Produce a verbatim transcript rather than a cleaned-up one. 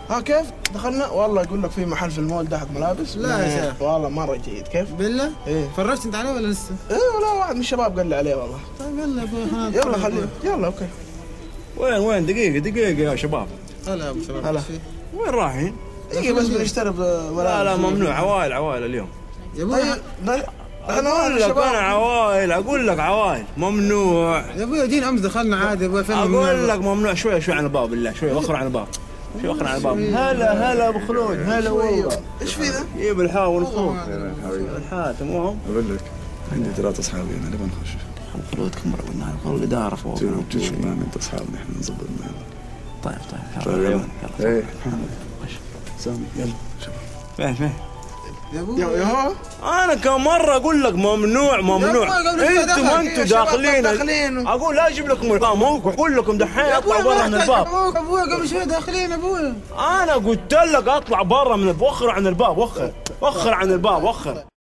ها كيف دخلنا والله يقول لك في محل في المول ده حق ملابس. لا يا شيخ والله مره جيد. كيف بالله؟ ايه فرجت انت عليه ولا لسه؟ ايه ولا واحد من الشباب قال لي عليه والله. طيب يلا ابو يلا خليه يلا اوكي. وين وين دقيقة دقيقة يا شباب. هلا يا ابو شباب. هلا. وين رايحين؟ دقيقة بس بنشتري ملابس. لا لا ممنوع، عوائل عوائل اليوم. يا ابوي طيب احنا اقول لك انا عوائل، اقول لك عوائل ممنوع. يا ابوي جينا امس دخلنا عادي يا ابوي. فين اقول لك ممنوع. شوي شوي عن الباب بالله، شوي وخر عن الباب، شوي وخر عن الباب. هلا هلا ابو خلود، هلا والله. ايش في ذا؟ جيب الحال ونخوض الحال. تمام اقول لك عندي ثلاثة اصحابي انا نبغى نخش. خلود كم مرة قلنا له الاداره فوق. تجي معنا انت اصحابنا احنا نظبطنا. طيب طيب طيب يلا يلا ايه سامي يلا شباب. فين فين يا ابوي يا هو انا كم مره اقول لك ممنوع ممنوع. انتم انتم داخلين. اقول لا اجيب لكم القام اقول لكم دحين اطلع برا من الباب. ابوي قبل شوي داخلين ابوي. انا قلت لك اطلع برا من الباب. وخر عن الباب، وخر وخر عن الباب وخر.